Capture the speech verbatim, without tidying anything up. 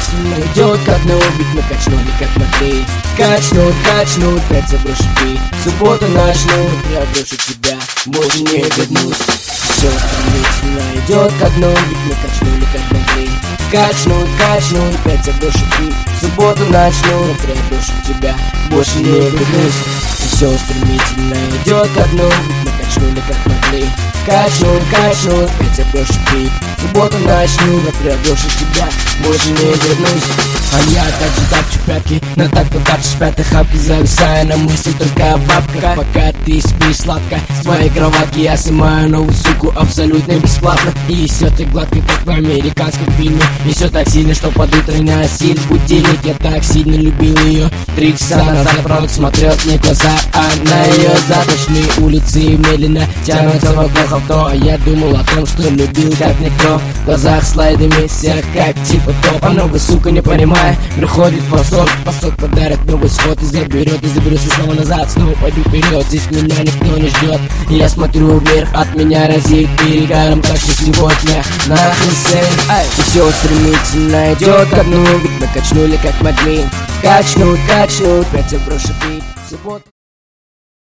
стремительно идет ко дну, ведь мы качнули как могли. Качнут, качнут, пять заброшу бит. В субботу начнут, я брошу тебя, больше не вернусь. Все стремительно идет ко дну, ведь мы качнули как могли. Качнут, качнут, пять заброшу бит. В субботу начнут, я брошу тебя, больше не вернусь. Все стремительно идет ко дну, ведь мы качнули как могли. Качнут, качнут, пять заброшу бит. В субботу начну, но я брошу тебя, больше не вернусь. А я также тапчу пятки, но так вот тапчешь пятых хапки, зависая на мысли только о бабках. Пока ты спишь сладко с твоей кроватки, я снимаю новую суку абсолютно бесплатно. И все так гладко, как в американском фильме. И все так сильно, что под утро не осилит будильник. Я так сильно любил ее, три часа назад правда смотрел мне глаза, а на ее заточные улицы медленно тянутся вокруг авто. А я думал о том, что любил как никто. В глазах слайдами всех как типа топ. А новая сука не понимая, приходит в восторг. Восток подарит новый сход и заберет, и заберусь снова назад, снова пойду вперед. Здесь меня никто не ждет, и я смотрю вверх, от меня разит перегаром, так что сегодня нахрен сейф. И все стремительно идет ко дну, ведь мы качнули как могли. Качнут, качнут, пять заброшу бит.